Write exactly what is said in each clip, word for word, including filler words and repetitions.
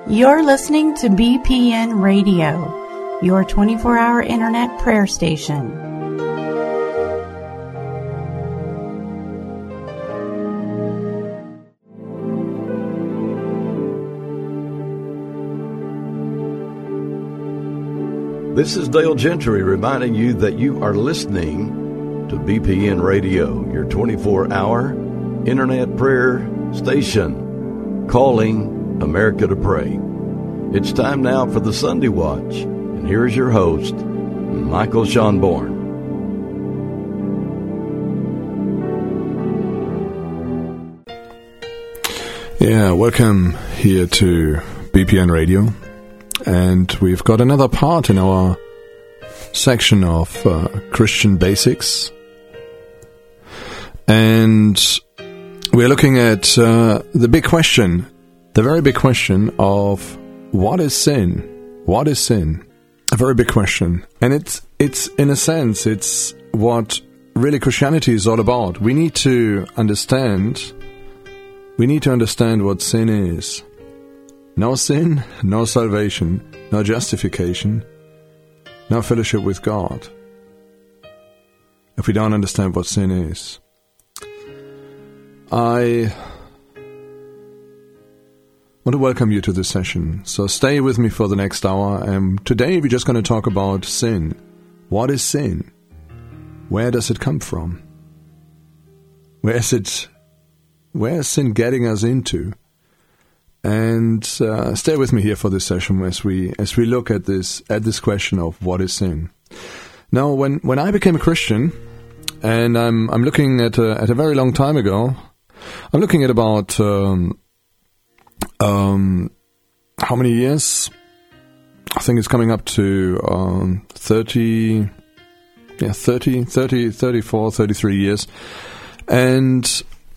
You're listening to B P N Radio, your twenty-four hour internet prayer station. This is Dale Gentry reminding you that you are listening to B P N Radio, your twenty-four hour internet prayer station, calling America to pray. It's time now for the Sunday Watch, and here's your host, Michael Schonborn. Yeah, welcome here to B P N Radio, and we've got another part in our section of uh, Christian Basics, and we're looking at uh, the big question, the very big question of what is sin? What is sin? A very big question. And it's, it's in a sense, it's what really Christianity is all about. We need to understand, we need to understand what sin is. No sin, no salvation, no justification, no fellowship with God, if we don't understand what sin is. I I want to welcome you to this session. So stay with me for the next hour. And today we're just going to talk about sin. What is sin? Where does it come from? Where is it? Where is sin getting us into? And uh, stay with me here for this session as we as we look at this at this question of what is sin. Now, when, when I became a Christian, and I'm I'm looking at a, at a very long time ago, I'm looking at about. Um, Um, how many years? I think it's coming up to um, thirty, yeah, thirty, thirty, thirty-four, thirty-three years. And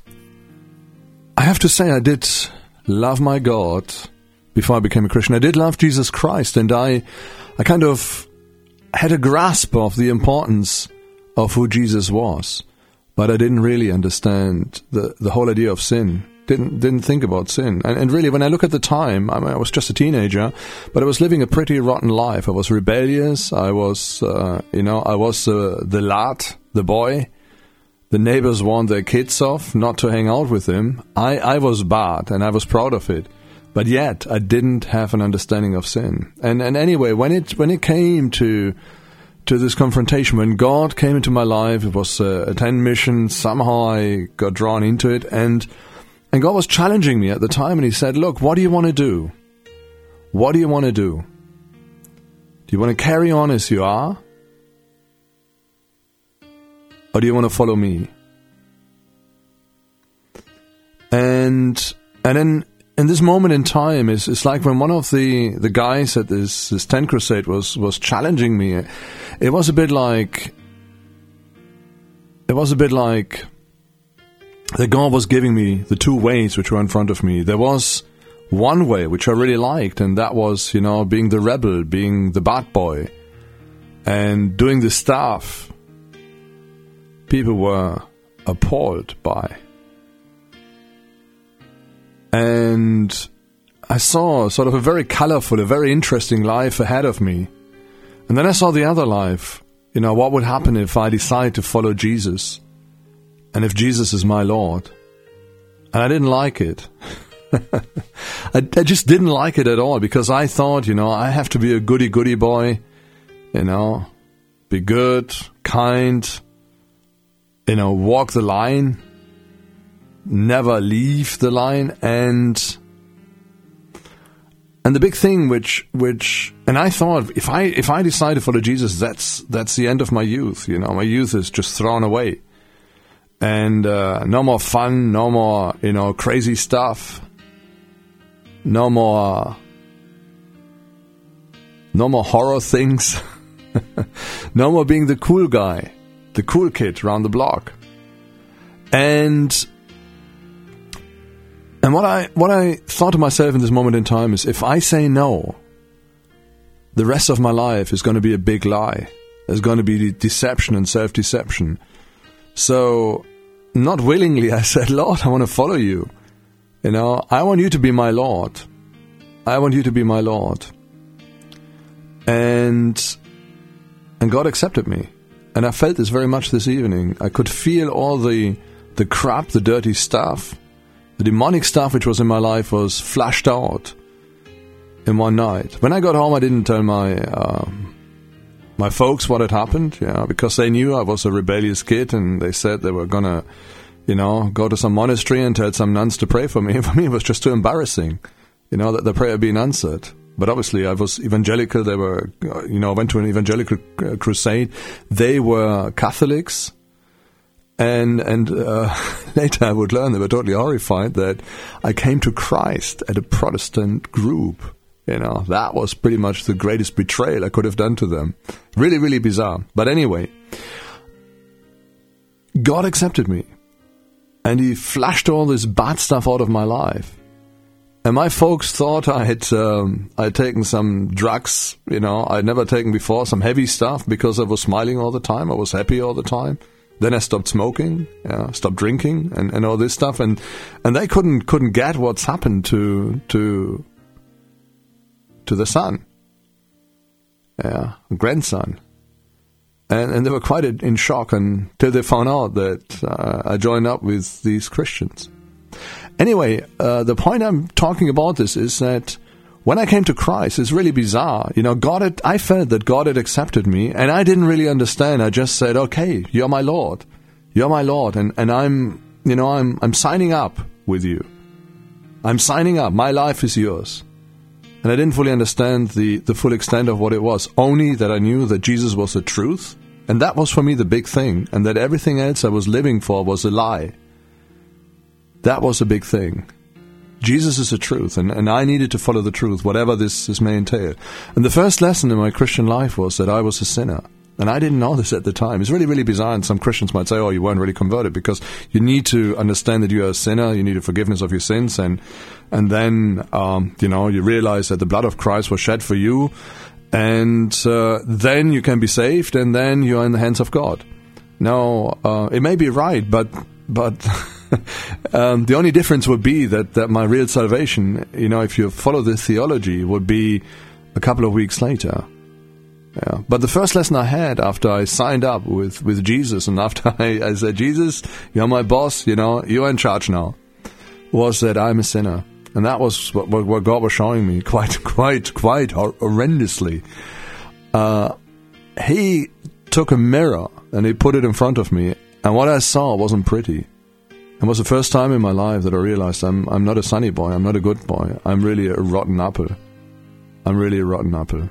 I have to say I did love my God before I became a Christian. I did love Jesus Christ, and I, I kind of had a grasp of the importance of who Jesus was. But I didn't really understand the, the whole idea of sin. Didn't didn't think about sin. And, and really, when I look at the time, I mean, I was just a teenager, but I was living a pretty rotten life. I was rebellious. I was, uh, you know, I was uh, the lad, the boy. The neighbors warned their kids off not to hang out with him. I, I was bad, and I was proud of it. But yet, I didn't have an understanding of sin. And and anyway, when it when it came to to this confrontation, when God came into my life, it was a, a ten mission. Somehow I got drawn into it, and And God was challenging me at the time, and He said, look, what do you want to do? What do you want to do? Do you want to carry on as you are? Or do you want to follow me? And and then in this moment in time, it's, it's like when one of the, the guys at this, this tent crusade was, was challenging me. It was a bit like... It was a bit like... that God was giving me the two ways which were in front of me. There was one way which I really liked, and that was, you know, being the rebel, being the bad boy, and doing the stuff people were appalled by. And I saw sort of a very colorful, a very interesting life ahead of me. And then I saw the other life. You know, what would happen if I decide to follow Jesus? And if Jesus is my Lord. And I didn't like it. I, I just didn't like it at all, because I thought, you know, I have to be a goody-goody boy, you know, be good, kind, you know, walk the line, never leave the line. And and the big thing which, which and I thought, if I if I decide to follow Jesus, that's that's the end of my youth, you know, my youth is just thrown away. And uh, no more fun, no more, you know, crazy stuff, no more, no more horror things, no more being the cool guy, the cool kid around the block. And and what I what I thought to myself in this moment in time is, if I say no, the rest of my life is going to be a big lie. There's going to be deception and self-deception. So, not willingly, I said, Lord, I want to follow you. You know, I want you to be my Lord. I want you to be my Lord. And and God accepted me. And I felt this very much this evening. I could feel all the the crap, the dirty stuff, the demonic stuff which was in my life was flushed out in one night. When I got home, I didn't tell my um, my folks what had happened, yeah, because they knew I was a rebellious kid, and they said they were gonna, you know, go to some monastery and tell some nuns to pray for me. And for me, it was just too embarrassing, you know, that the prayer had been answered. But obviously, I was evangelical. They were, you know, I went to an evangelical crusade. They were Catholics. And and uh, later I would learn they were totally horrified that I came to Christ at a Protestant group. You know, that was pretty much the greatest betrayal I could have done to them. Really, really bizarre. But anyway, God accepted me. And He flushed all this bad stuff out of my life. And my folks thought I had um, I had taken some drugs, you know, I'd never taken before, some heavy stuff, because I was smiling all the time. I was happy all the time. Then I stopped smoking, yeah, stopped drinking, and, and all this stuff, and and they couldn't couldn't get what's happened to to to the son, yeah, grandson, and and they were quite in shock until they found out that uh, I joined up with these Christians. Anyway, uh, the point I'm talking about this is that when I came to Christ, it's really bizarre. You know, God had, I felt that God had accepted me, and I didn't really understand. I just said, okay, you're my Lord. You're my Lord, and, and I'm, you know, I'm, I'm signing up with you. I'm signing up. My life is yours. And I didn't fully understand the, the full extent of what it was, only that I knew that Jesus was the truth, and that was for me the big thing, and that everything else I was living for was a lie. That was a big thing. Jesus is the truth, and, and I needed to follow the truth, whatever this, this may entail. And the first lesson in my Christian life was that I was a sinner. And I didn't know this at the time. It's really, really bizarre, and some Christians might say, oh, you weren't really converted, because you need to understand that you are a sinner, you need a forgiveness of your sins, and and then, um, you know, you realize that the blood of Christ was shed for you, and uh, then you can be saved, and then you are in the hands of God. Now, uh, it may be right, but... but um, the only difference would be that, that my real salvation, you know, if you follow this theology, would be a couple of weeks later. Yeah. But the first lesson I had after I signed up with, with Jesus, and after I, I said, Jesus, you're my boss, you know, you're in charge now, was that I'm a sinner. And that was what, what God was showing me quite, quite, quite horrendously. Uh, he took a mirror and He put it in front of me, and what I saw wasn't pretty. It was the first time in my life that I realized I'm I'm not a sunny boy, I'm not a good boy, I'm really a rotten apple. I'm really a rotten apple.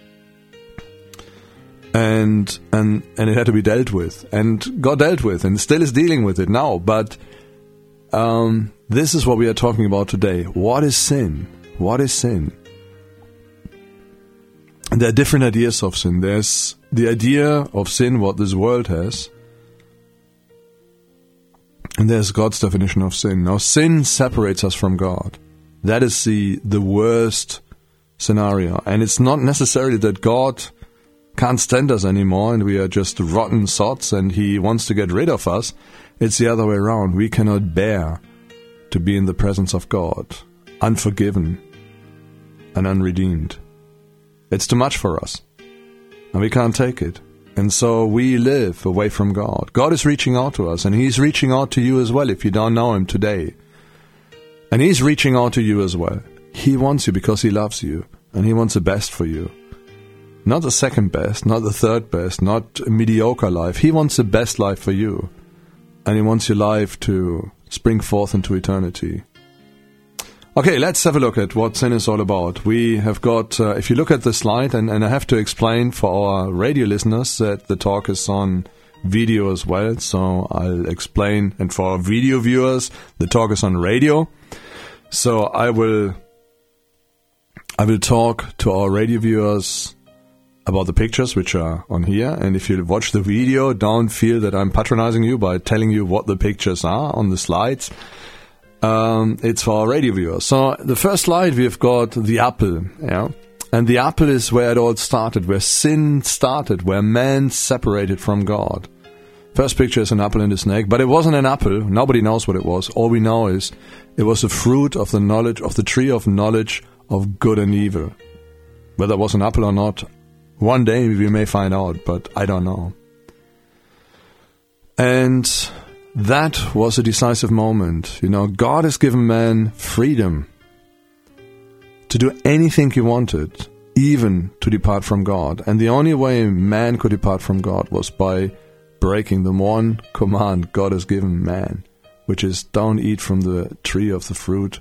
And and and it had to be dealt with. And God dealt with, and still is dealing with it now. But um, this is what we are talking about today. What is sin? What is sin? And there are different ideas of sin. There's the idea of sin, what this world has. And there's God's definition of sin. Now, sin separates us from God. That is the the worst scenario. And it's not necessarily that God can't stand us anymore and we are just rotten sots and He wants to get rid of us. It's the other way around. We cannot bear to be in the presence of God, unforgiven and unredeemed. It's too much for us, and we can't take it. And so we live away from God. God is reaching out to us, and He's reaching out to you as well if you don't know Him today. And He's reaching out to you as well. He wants you because He loves you, and He wants the best for you. Not the second best, not the third best, not a mediocre life. He wants the best life for you, and He wants your life to spring forth into eternity. Okay, let's have a look at what sin is all about. We have got, uh, if you look at the slide, and, and I have to explain for our radio listeners that the talk is on video as well, so I'll explain. And for our video viewers, the talk is on radio. So I will, I will talk to our radio viewers about the pictures which are on here. And if you watch the video, don't feel that I'm patronizing you by telling you what the pictures are on the slides. Um, it's for our radio viewers. So the first slide, we've got the apple, yeah, and the apple is where it all started, where sin started, where man separated from God. First picture is an apple and a snake, but it wasn't an apple. Nobody knows what it was. All we know is it was a fruit of the knowledge of the tree of knowledge of good and evil. Whether it was an apple or not, one day we may find out, but I don't know. And that was a decisive moment. You know, God has given man freedom to do anything he wanted, even to depart from God. And the only way man could depart from God was by breaking the one command God has given man, which is don't eat from the tree of the fruit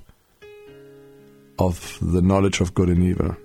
of the knowledge of good and evil.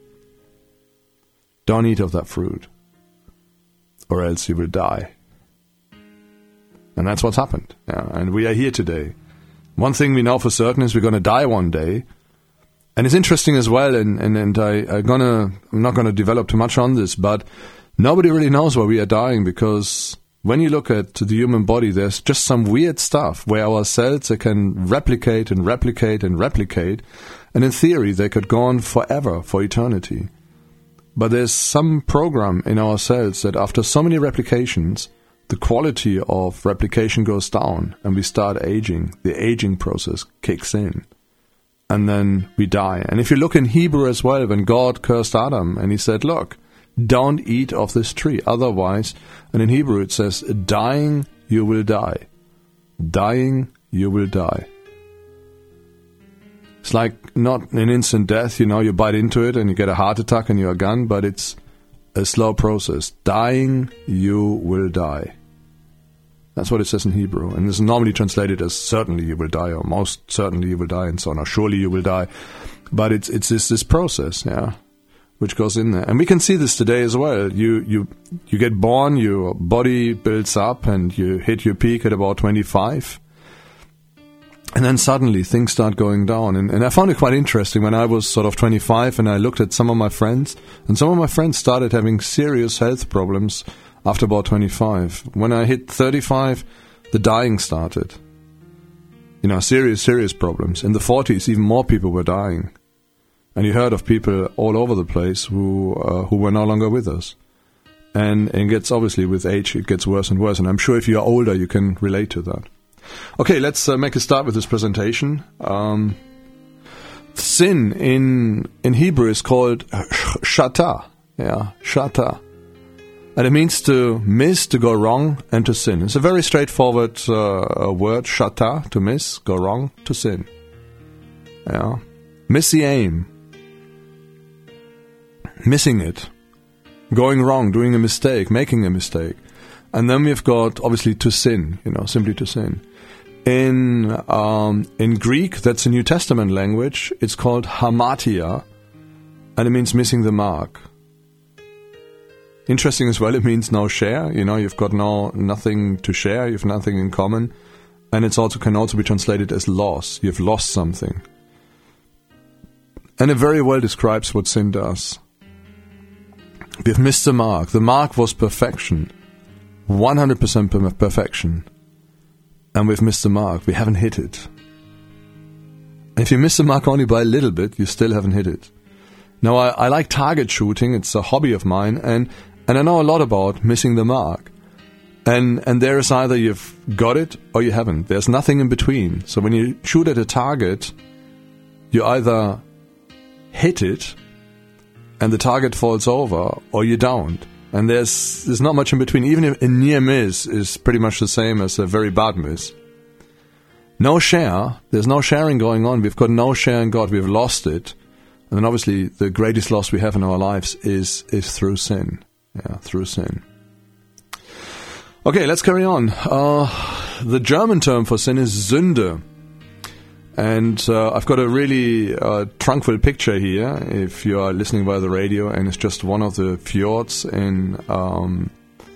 Don't eat of that fruit, or else you will die. And that's what's happened. Yeah, and we are here today. One thing we know for certain is we're going to die one day. And it's interesting as well, and, and, and I, I'm, gonna, I'm not going to develop too much on this, but nobody really knows why we are dying, because when you look at the human body, there's just some weird stuff where our cells they can replicate and replicate and replicate. And in theory, they could go on forever, for eternity. But there's some program in our cells that after so many replications, the quality of replication goes down and we start aging. The aging process kicks in. And then we die. And if you look in Hebrew as well, when God cursed Adam and he said, look, don't eat of this tree. Otherwise, and in Hebrew it says, dying you will die. Dying you will die. It's like not an instant death, you know, you bite into it and you get a heart attack and you're gone, but it's a slow process. Dying, you will die. That's what it says in Hebrew. And it's normally translated as certainly you will die, or most certainly you will die, and so on, or surely you will die. But it's it's this, this process, yeah, which goes in there. And we can see this today as well. You, you, you get born, your body builds up, and you hit your peak at about twenty-five. And then suddenly things start going down. And, and I found it quite interesting when I was sort of twenty-five and I looked at some of my friends, and some of my friends started having serious health problems after about twenty-five. When I hit thirty-five, the dying started. You know, serious, serious problems. In the forties, even more people were dying. And you heard of people all over the place who uh, who were no longer with us. And, and it gets, obviously, with age, it gets worse and worse. And I'm sure if you're older, you can relate to that. Okay, let's uh, make a start with this presentation. Um, sin in in Hebrew is called shata. Yeah, shata. And it means to miss, to go wrong, and to sin. It's a very straightforward uh, word, shata, to miss, go wrong, to sin. Yeah. Miss the aim. Missing it. Going wrong, doing a mistake, making a mistake. And then we've got, obviously, to sin, you know, simply to sin. In um, in Greek, that's a New Testament language, it's called hamartia, and it means missing the mark. Interesting as well, it means no share, you know, you've got no nothing to share, you've nothing in common, and it's also can also be translated as loss, you've lost something. And it very well describes what sin does. We've missed the mark. The mark was perfection. one hundred percent perfection. And we've missed the mark. We haven't hit it. If you miss the mark only by a little bit, you still haven't hit it. Now, I, I like target shooting. It's a hobby of mine. And, and I know a lot about missing the mark. And, and there is either you've got it or you haven't. There's nothing in between. So when you shoot at a target, you either hit it and the target falls over, or you don't. And there's there's not much in between. Even if a near miss is pretty much the same as a very bad miss. No share. There's no sharing going on. We've got no share in God. We've lost it. And then obviously the greatest loss we have in our lives is is through sin. Yeah, through sin. Okay, let's carry on. Uh, the German term for sin is Sünde. And uh, I've got a really uh, tranquil picture here, if you are listening via the radio, and it's just one of the fjords in um,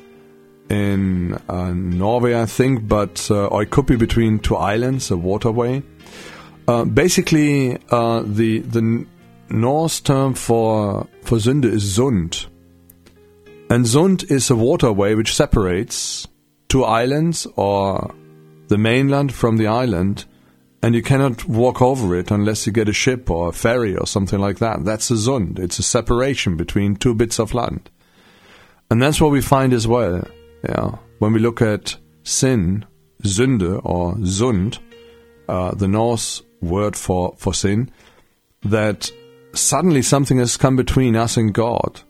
in uh, Norway, I think, but uh, or it could be between two islands, a waterway. Uh, basically, uh, the the Norse term for for Sünde is Sund, and Sund is a waterway which separates two islands or the mainland from the island. And you cannot walk over it unless you get a ship or a ferry or something like that. That's a Sund. It's a separation between two bits of land. And that's what we find as well. Yeah. When we look at sin, Sünde or Sund, uh, the Norse word for, for sin, that suddenly something has come between us and God.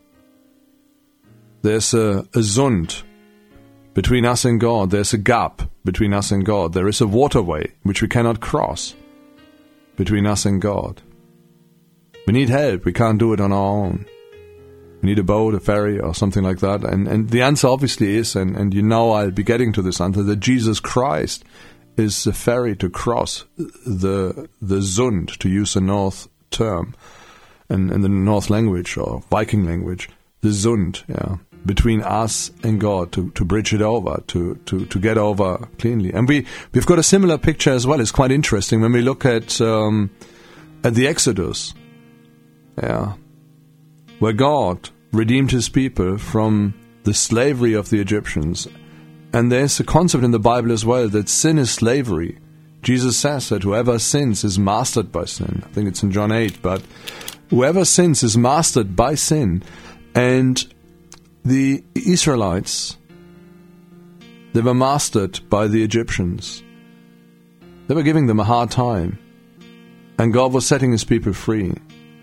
There's a, a Sund between us and God. There's a gap between us and God. There is a waterway which we cannot cross between us and God. We need help. We can't do it on our own. We need a boat, a ferry, or something like that. And and the answer obviously is, and, and you know I'll be getting to this answer, that Jesus Christ is the ferry to cross the the Sund, to use a North term, and in the North language or Viking language, the Sund, yeah, between us and God, to, to bridge it over, to, to, to get over cleanly. And we we've got a similar picture as well. It's quite interesting when we look at um, at the Exodus, yeah, where God redeemed his people from the slavery of the Egyptians. And there's a concept in the Bible as well that sin is slavery. Jesus says that whoever sins is mastered by sin. I think it's in John eight, but whoever sins is mastered by sin. And the Israelites, they were mastered by the Egyptians. They were giving them a hard time. And God was setting his people free.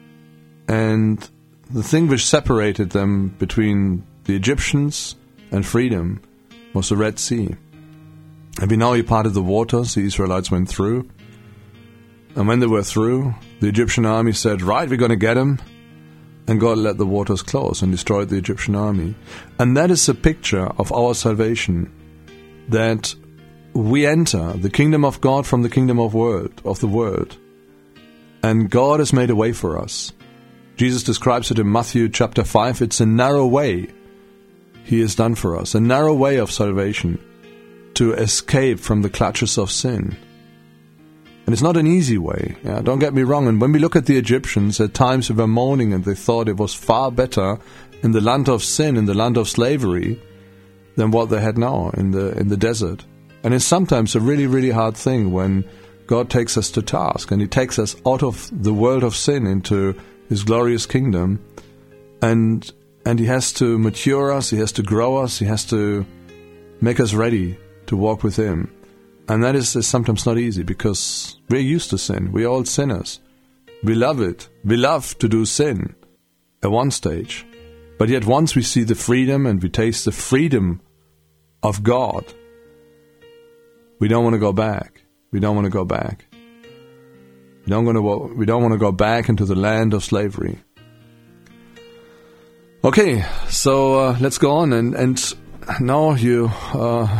And the thing which separated them between the Egyptians and freedom was the Red Sea. And we know he parted the waters, the Israelites went through. And when they were through, the Egyptian army said, right, we're going to get them. And God let the waters close and destroyed the Egyptian army. And that is a picture of our salvation, that we enter the kingdom of God from the kingdom of world of the world. And God has made a way for us. Jesus describes it in Matthew chapter five. It's a narrow way he has done for us, a narrow way of salvation to escape from the clutches of sin. And it's not an easy way, yeah, don't get me wrong. And when we look at the Egyptians, at times they were moaning and they thought it was far better in the land of sin, in the land of slavery, than what they had now in the in the desert. And it's sometimes a really, really hard thing when God takes us to task and he takes us out of the world of sin into his glorious kingdom, and and he has to mature us, he has to grow us, he has to make us ready to walk with him. And that is, is sometimes not easy, because we're used to sin. We're all sinners. We love it. We love to do sin at one stage. But yet once we see the freedom and we taste the freedom of God, we don't want to go back. We don't want to go back. We don't want to, we don't want to go back into the land of slavery. Okay, so uh, let's go on. And, and now you... Uh,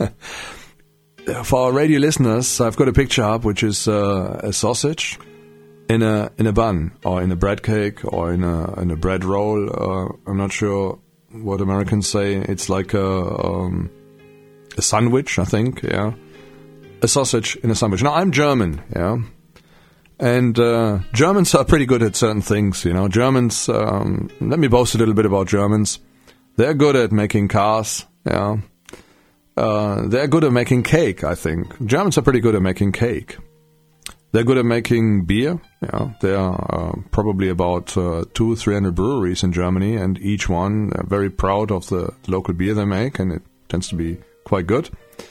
for our radio listeners, I've got a picture up, which is uh, a sausage in a in a bun, or in a bread cake, or in a in a bread roll. Uh, I'm not sure what Americans say. It's like a um, a sandwich, I think. Yeah, a sausage in a sandwich. Now I'm German, yeah, and uh, Germans are pretty good at certain things. You know, Germans. Um, let me boast a little bit about Germans. They're good at making cars. Yeah. Uh, they're good at making cake, I think. Germans are pretty good at making cake. They're good at making beer. Yeah, there are uh, probably about uh, two, three hundred breweries in Germany, and each one are very proud of the local beer they make, and it tends to be quite good.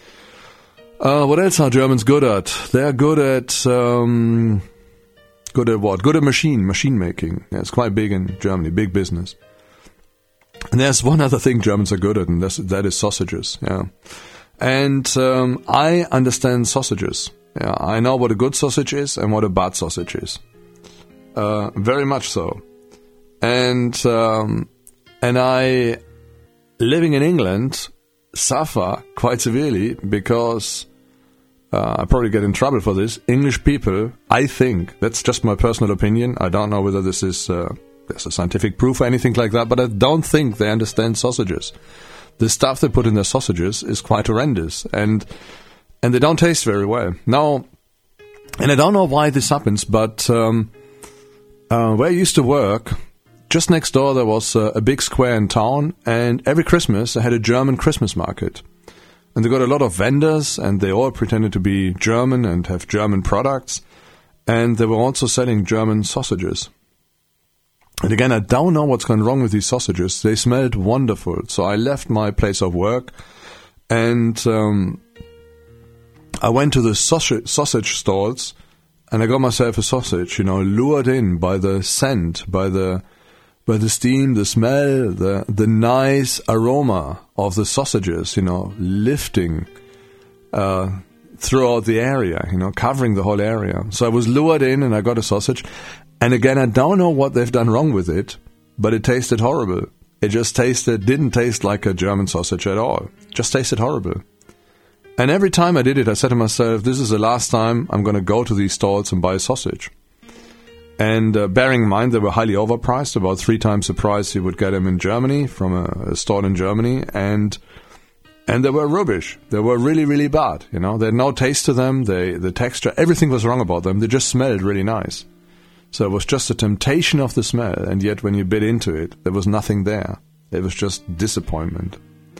Uh, what else are Germans good at? They're good at um, good at what? Good at machine machine making. Yeah, it's quite big in Germany, big business. And there's one other thing Germans are good at, and that's, that is sausages. Yeah, and um, I understand sausages. Yeah, I know what a good sausage is and what a bad sausage is. Uh, very much so. And um, and I, living in England, suffer quite severely because uh, I probably get in trouble for this. English people, I think, that's just my personal opinion. I don't know whether this is. Uh, There's a scientific proof or anything like that, but I don't think they understand sausages. The stuff they put in their sausages is quite horrendous, and and they don't taste very well. Now, and I don't know why this happens, but um, uh, where I used to work, just next door there was a, a big square in town, and every Christmas they had a German Christmas market. And they got a lot of vendors, and they all pretended to be German and have German products, and they were also selling German sausages. And again, I don't know what's gone wrong with these sausages. They smelled wonderful. So I left my place of work and um, I went to the sausage, sausage stalls and I got myself a sausage, you know, lured in by the scent, by the by the steam, the smell, the the nice aroma of the sausages, you know, lifting uh, throughout the area, you know, covering the whole area. So I was lured in and I got a sausage. And again, I don't know what they've done wrong with it, but it tasted horrible. It just tasted, didn't taste like a German sausage at all. It just tasted horrible. And every time I did it, I said to myself, this is the last time I'm going to go to these stalls and buy a sausage. And uh, bearing in mind, they were highly overpriced, about three times the price you would get them in Germany, from a, a store in Germany. And and they were rubbish. They were really, really bad. You know, they had no taste to them. They, the texture, everything was wrong about them. They just smelled really nice. So it was just a temptation of the smell. And yet when you bit into it, there was nothing there. It was just disappointment.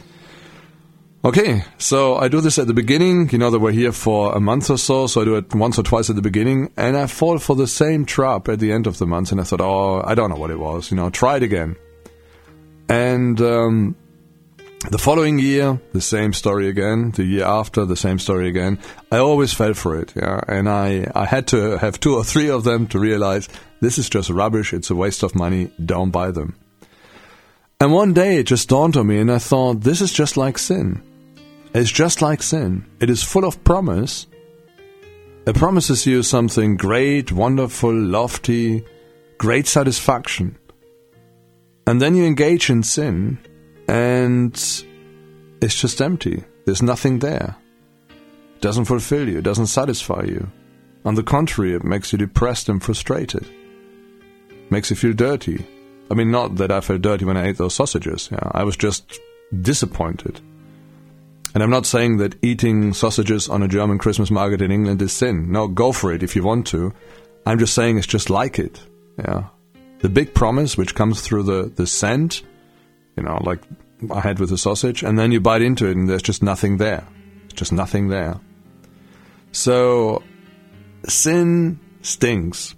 Okay, so I do this at the beginning. You know, they were here for a month or so, so I do it once or twice at the beginning, and I fall for the same trap at the end of the month, and I thought, oh, I don't know what it was, you know, try it again. And um, the following year, the same story again. The year after, the same story again. I always fell for it, yeah, and I, I had to have two or three of them to realize this is just rubbish, it's a waste of money, don't buy them. And one day it just dawned on me, and I thought, this is just like sin. It's just like sin. It is full of promise. It promises you something great, wonderful, lofty, great satisfaction. And then you engage in sin, and it's just empty. There's nothing there. It doesn't fulfill you. It doesn't satisfy you. On the contrary, it makes you depressed and frustrated. It makes you feel dirty. I mean, not that I felt dirty when I ate those sausages. Yeah, I was just disappointed. And I'm not saying that eating sausages on a German Christmas market in England is sin. No, go for it if you want to. I'm just saying it's just like it. Yeah, the big promise which comes through the, the scent, you know, like I had with the sausage, and then you bite into it and there's just nothing there. It's just nothing there. So, sin stinks.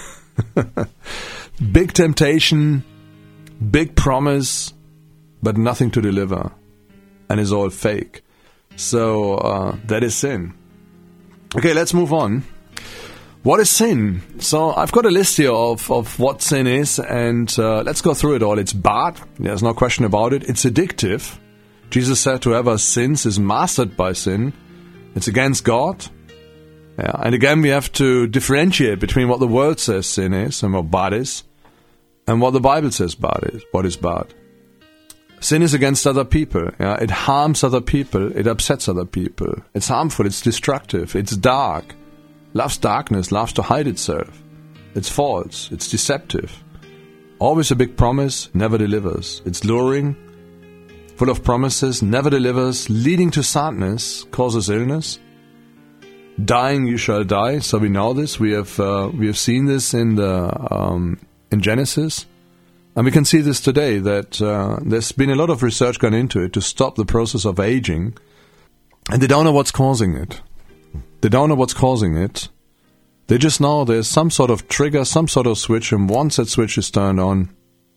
Big temptation, big promise, but nothing to deliver. And is all fake. So uh, that is sin. Okay, let's move on. What is sin? So I've got a list here of, of what sin is, and uh, let's go through it all. It's bad. There's no question about it. It's addictive. Jesus said whoever sins is mastered by sin. It's against God. Yeah. And again, we have to differentiate between what the world says sin is and what bad is, and what the Bible says bad is, what is bad. Sin is against other people. Yeah? It harms other people. It upsets other people. It's harmful. It's destructive. It's dark. Loves darkness. Loves to hide itself. It's false. It's deceptive. Always a big promise. Never delivers. It's luring. Full of promises. Never delivers. Leading to sadness. Causes illness. Dying, you shall die. So we know this. We have uh, we have seen this in the um, in Genesis. And we can see this today, that uh, there's been a lot of research gone into it to stop the process of aging, and they don't know what's causing it. They don't know what's causing it. They just know there's some sort of trigger, some sort of switch, and once that switch is turned on,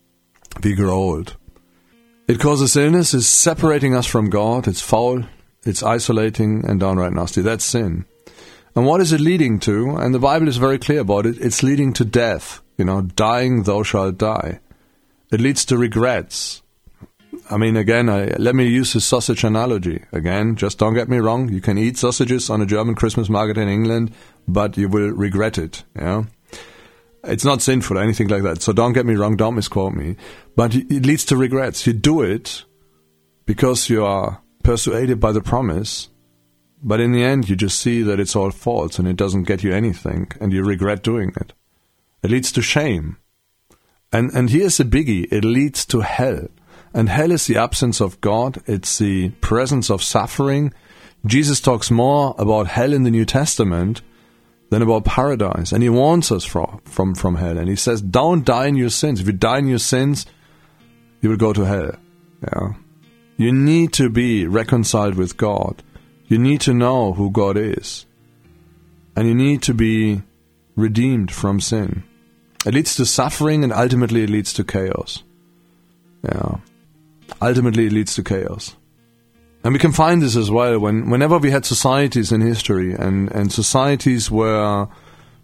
we grow old. It causes illness, it's separating us from God, it's foul, it's isolating, and downright nasty. That's sin. And what is it leading to? And the Bible is very clear about it. It's leading to death. You know, dying thou shalt die. It leads to regrets. I mean, again, I, let me use this sausage analogy. Again, just don't get me wrong. You can eat sausages on a German Christmas market in England, but you will regret it. Yeah, it's not sinful or anything like that. So don't get me wrong. Don't misquote me. But it leads to regrets. You do it because you are persuaded by the promise, but in the end, you just see that it's all false and it doesn't get you anything, and you regret doing it. It leads to shame. And and here's the biggie, it leads to hell. And hell is the absence of God, it's the presence of suffering. Jesus talks more about hell in the New Testament than about paradise. And he warns us from, from, from hell. And he says, don't die in your sins. If you die in your sins, you will go to hell. Yeah. You need to be reconciled with God. You need to know who God is. And you need to be redeemed from sin. It leads to suffering, and ultimately it leads to chaos. Yeah. Ultimately it leads to chaos. And we can find this as well when whenever we had societies in history, and, and societies were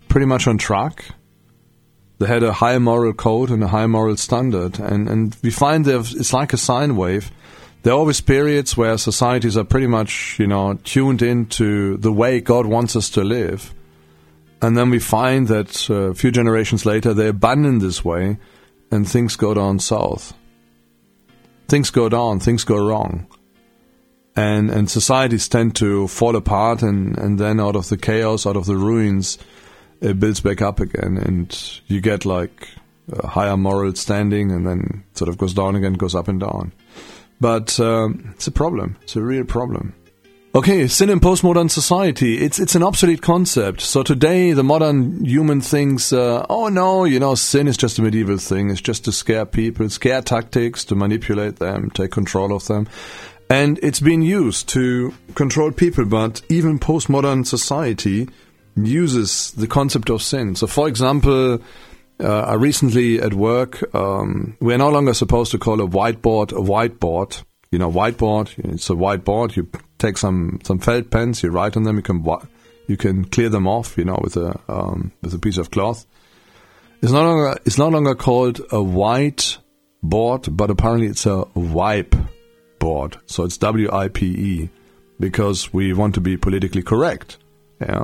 pretty much on track. They had a high moral code and a high moral standard. And, and we find that it's like a sine wave. There are always periods where societies are pretty much, you know, tuned into the way God wants us to live. And then we find that uh, a few generations later, they abandon this way and things go down south. Things go down, things go wrong. And and societies tend to fall apart, and, and then out of the chaos, out of the ruins, it builds back up again. And you get like a higher moral standing, and then it sort of goes down again, goes up and down. But um, it's a problem. It's a real problem. Okay, sin in postmodern society. It's it's an obsolete concept. So today the modern human thinks, uh, oh no, you know, sin is just a medieval thing. It's just to scare people, scare tactics, to manipulate them, take control of them. And it's been used to control people, but even postmodern society uses the concept of sin. So for example, uh, I recently at work, um, we're no longer supposed to call a whiteboard a whiteboard. You know, whiteboard, it's a whiteboard. You take some, some felt pens, you write on them, you can you can clear them off, you know, with a um, with a piece of cloth. It's no longer it's no longer called a white board, but apparently it's a wipe board. So it's W I P E, because we want to be politically correct. Yeah.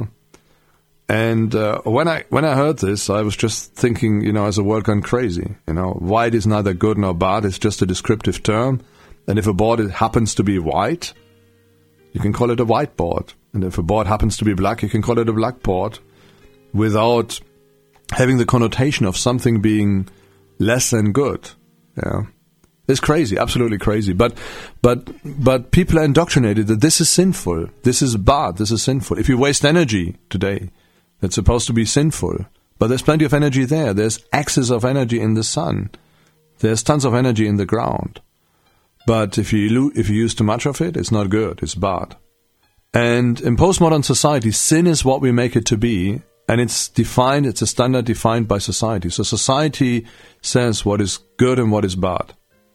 And uh, when I when I heard this, I was just thinking, you know, as a world gone crazy. You know, white is neither good nor bad. It's just a descriptive term. And if a board happens to be white, you can call it a whiteboard. And if a board happens to be black, you can call it a blackboard, without having the connotation of something being less than good. Yeah, it's crazy, absolutely crazy. But but but people are indoctrinated that this is sinful, this is bad, this is sinful. If you waste energy today, it's supposed to be sinful. But there's plenty of energy there. There's excess of energy in the sun. There's tons of energy in the ground. But if you lo- if you use too much of it, it's not good, it's bad. And in postmodern society, sin is what we make it to be, and it's defined, it's a standard defined by society. So society says what is good and what is bad.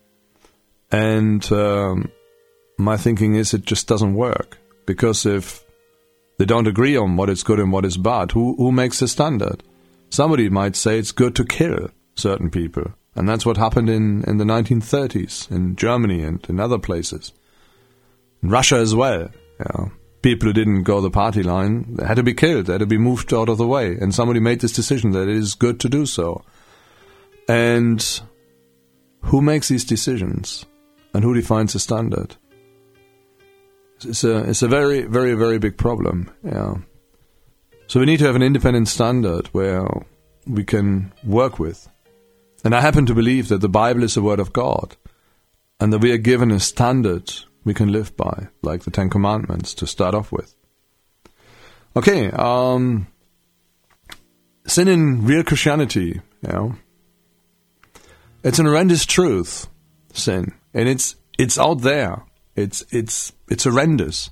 And um, my thinking is it just doesn't work. Because if they don't agree on what is good and what is bad, who, who makes the standard? Somebody might say it's good to kill certain people. And that's what happened in, in the nineteen thirties in Germany and in other places. In Russia as well. Yeah. People who didn't go the party line, they had to be killed, they had to be moved out of the way. And somebody made this decision that it is good to do so. And who makes these decisions? And who defines the standard? It's a, it's a very, very, very big problem. Yeah. So we need to have an independent standard where we can work with. And I happen to believe that the Bible is the Word of God, and that we are given a standard we can live by, like the Ten Commandments, to start off with. Okay, um, sin in real Christianity, you know, it's an horrendous truth, sin, and it's it's out there. It's it's it's horrendous.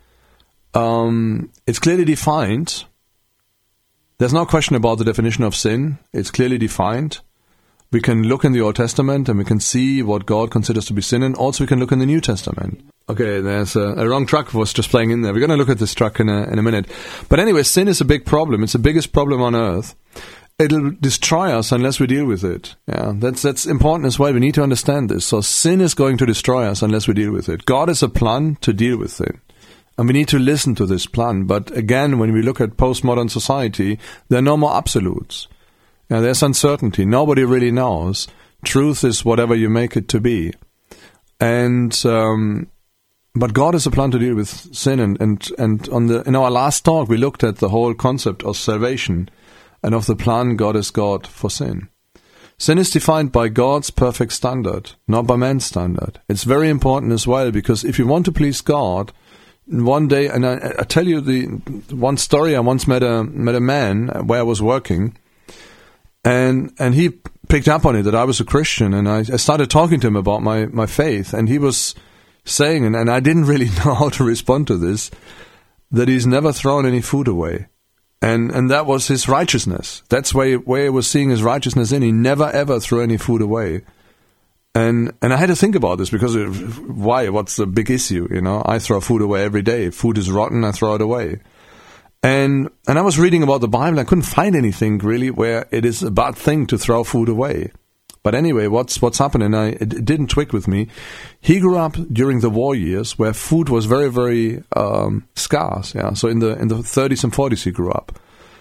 Um, it's clearly defined. There's no question about the definition of sin. It's clearly defined. We can look in the Old Testament and we can see what God considers to be sin, and also we can look in the New Testament. Okay, there's a, a wrong track was just playing in there. We're going to look at this track in a, in a minute. But anyway, sin is a big problem. It's the biggest problem on earth. It'll destroy us unless we deal with it. Yeah, that's that's important as well. We need to understand this. So sin is going to destroy us unless we deal with it. God has a plan to deal with it. And we need to listen to this plan. But again, when we look at postmodern society, there are no more absolutes. Yeah, there's uncertainty. Nobody really knows. Truth is whatever you make it to be. And um, but God has a plan to deal with sin. And, and, and on the in our last talk, we looked at the whole concept of salvation and of the plan God has got for sin. Sin is defined by God's perfect standard, not by man's standard. It's very important as well, because if you want to please God, one day, and I, I tell you the one story, I once met a met a man where I was working, and and he picked up on it that I was a Christian, and I, I started talking to him about my, my faith, and he was saying, and, and I didn't really know how to respond to this, that he's never thrown any food away. And and that was his righteousness. That's where, where he was seeing his righteousness in. He never ever threw any food away. And and I had to think about this, because it, why? What's the big issue? You know, I throw food away every day. If food is rotten, I throw it away. And and I was reading about the Bible. I couldn't find anything really where it is a bad thing to throw food away. But anyway, what's what's happening? I it, it didn't click with me. He grew up during the war years, where food was very very um, scarce. Yeah, so in the in the thirties and forties he grew up,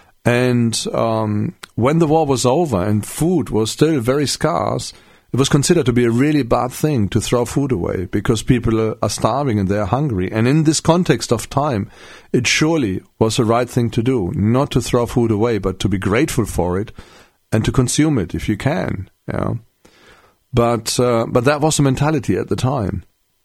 and um, when the war was over and food was still very scarce, it was considered to be a really bad thing to throw food away because people are, are starving and they're hungry. And in this context of time, it surely was the right thing to do, not to throw food away, but to be grateful for it and to consume it if you can. Yeah, but uh, but that was the mentality at the time.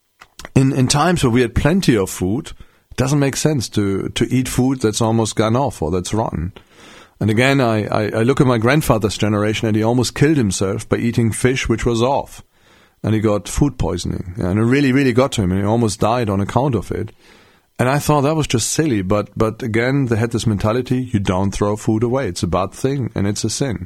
In in times where we had plenty of food, it doesn't make sense to to eat food that's almost gone off or that's rotten. And again, I, I, I look at my grandfather's generation, and he almost killed himself by eating fish which was off, and he got food poisoning, and it really really got to him, and he almost died on account of it. And I thought that was just silly, but but again, they had this mentality: you don't throw food away; it's a bad thing and it's a sin.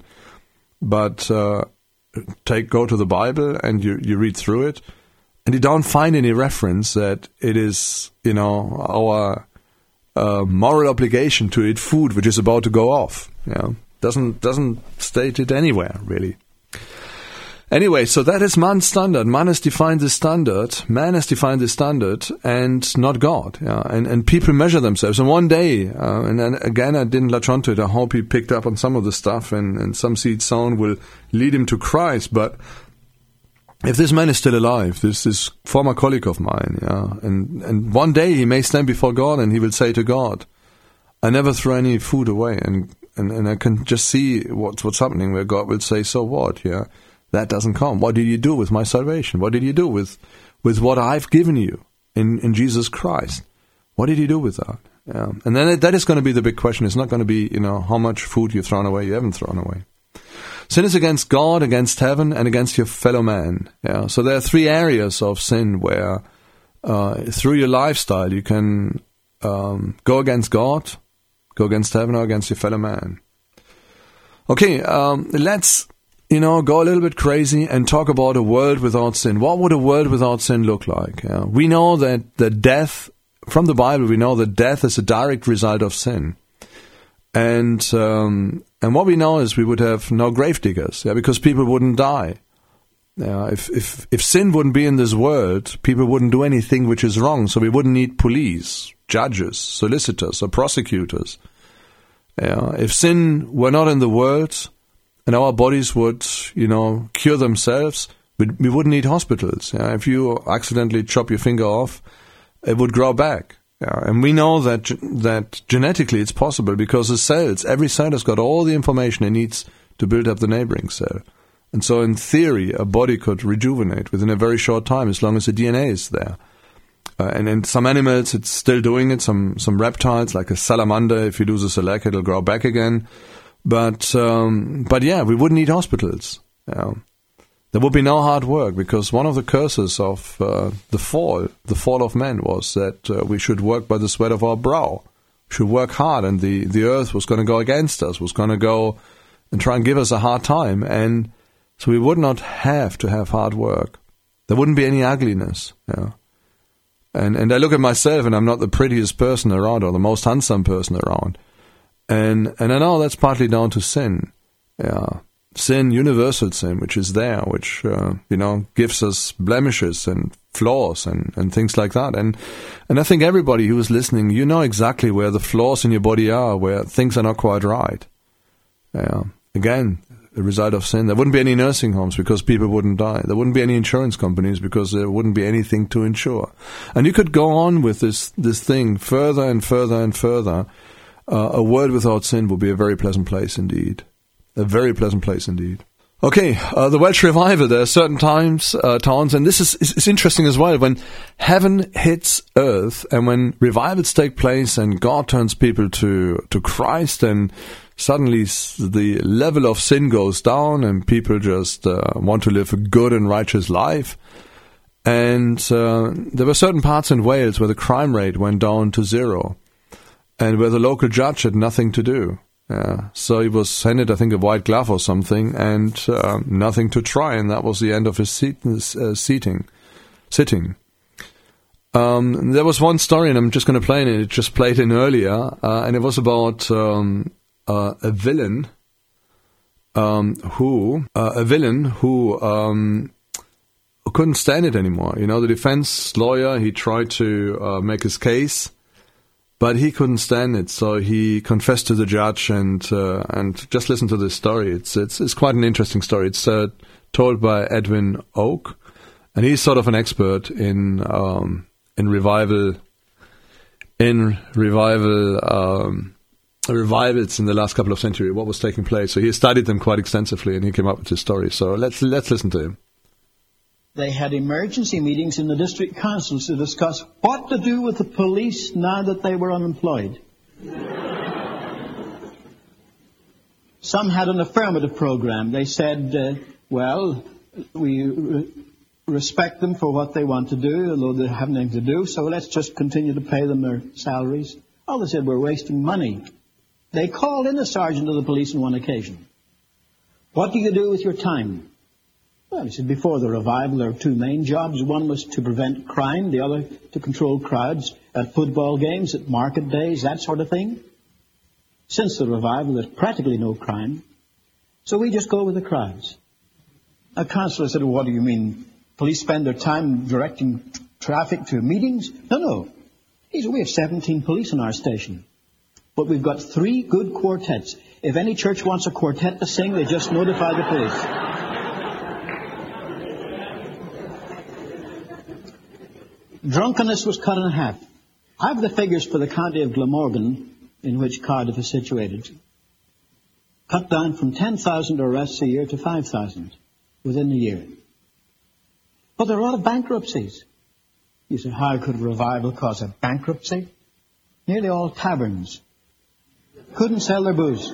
But uh, take go to the Bible and you, you read through it, and you don't find any reference that it is, you know, our uh, moral obligation to eat food which is about to go off. Yeah, doesn't doesn't state it anywhere really. Anyway, so that is man's standard. Man has defined the standard. Man has defined the standard, and not God. Yeah, and and people measure themselves. And one day, uh, and then again, I didn't latch onto it. I hope he picked up on some of the stuff, and and some seed sown will lead him to Christ. But if this man is still alive, this is former colleague of mine, yeah, and and one day he may stand before God, and he will say to God, "I never threw any food away," and and and I can just see what's what's happening, where God will say, "So what?" Yeah. That doesn't come. What did you do with my salvation? What did you do with, with what I've given you in, in Jesus Christ? What did you do with that? Yeah. And then it, that is going to be the big question. It's not going to be, you know, how much food you've thrown away, you haven't thrown away. Sin is against God, against heaven, and against your fellow man. Yeah. So there are three areas of sin where uh, through your lifestyle you can um, go against God, go against heaven, or against your fellow man. Okay, um, let's... You know, go a little bit crazy and talk about a world without sin. What would a world without sin look like? Yeah. We know that the death, from the Bible, we know that death is a direct result of sin. And um, and what we know is we would have no grave diggers, yeah, because people wouldn't die. Yeah, if, if, if sin wouldn't be in this world, people wouldn't do anything which is wrong, so we wouldn't need police, judges, solicitors, or prosecutors. Yeah, if sin were not in the world, and our bodies would, you know, cure themselves, we, we wouldn't need hospitals. Yeah? If you accidentally chop your finger off, it would grow back. Yeah? And we know that that genetically it's possible because the cells, every cell has got all the information it needs to build up the neighboring cell. And so in theory, a body could rejuvenate within a very short time as long as the D N A is there. Uh, and in some animals, it's still doing it. Some, some reptiles, like a salamander, if you do the select, it'll grow back again. But um, but yeah, we wouldn't need hospitals. Yeah. There would be no hard work because one of the curses of uh, the fall, the fall of man, was that uh, we should work by the sweat of our brow. We should work hard, and the, the earth was going to go against us, was going to go and try and give us a hard time. And so we would not have to have hard work. There wouldn't be any ugliness. Yeah. And and I look at myself, and I'm not the prettiest person around or the most handsome person around. And and I know that's partly down to sin, yeah, sin, universal sin, which is there, which uh, you know gives us blemishes and flaws and, and things like that. And and I think everybody who is listening, you know exactly where the flaws in your body are, where things are not quite right. Yeah, again, the result of sin. There wouldn't be any nursing homes because people wouldn't die. There wouldn't be any insurance companies because there wouldn't be anything to insure. And you could go on with this this thing further and further and further. Uh, a world without sin would be a very pleasant place indeed. A very pleasant place indeed. Okay, uh, the Welsh revival, there are certain times, uh, towns, and this is, is, is interesting as well, when heaven hits earth and when revivals take place and God turns people to, to Christ, and suddenly the level of sin goes down and people just uh, want to live a good and righteous life. And uh, there were certain parts in Wales where the crime rate went down to zero. And where the local judge had nothing to do. Uh, so he was handed, I think, a white glove or something, and uh, nothing to try, and that was the end of his seat, uh, seating, sitting. Um, there was one story, and I'm just going to play it. It just played in earlier, uh, and it was about um, uh, a villain um, who uh, a villain who um, couldn't stand it anymore. You know, the defense lawyer, he tried to uh, make his case, but he couldn't stand it, so he confessed to the judge. And uh, and just listen to this story. It's it's it's quite an interesting story. It's uh, told by Edwin Oak, and he's sort of an expert in. Um, In revival, in revival, um, revivals in the last couple of centuries, what was taking place. So he studied them quite extensively, and he came up with his story. So let's let's listen to him. They had emergency meetings in the district councils to discuss what to do with the police now that they were unemployed. Some had an affirmative program. They said, uh, well, we... Uh, respect them for what they want to do, although they have nothing to do, so let's just continue to pay them their salaries. Others said we're wasting money. They called in a sergeant of the police on one occasion. What do you do with your time? Well, he said, before the revival, there were two main jobs. One was to prevent crime, the other to control crowds at football games, at market days, that sort of thing. Since the revival, there's practically no crime, so we just go with the crowds. A councillor said, well, what do you mean? Police spend their time directing traffic to meetings? No, no. He said, we have seventeen police in our station. But we've got three good quartets. If any church wants a quartet to sing, they just notify the police. Drunkenness was cut in half. I have the figures for the county of Glamorgan, in which Cardiff is situated. Cut down from ten thousand arrests a year to five thousand within a year. But there are a lot of bankruptcies. You say, how could revival cause a bankruptcy? Nearly all taverns couldn't sell their booze.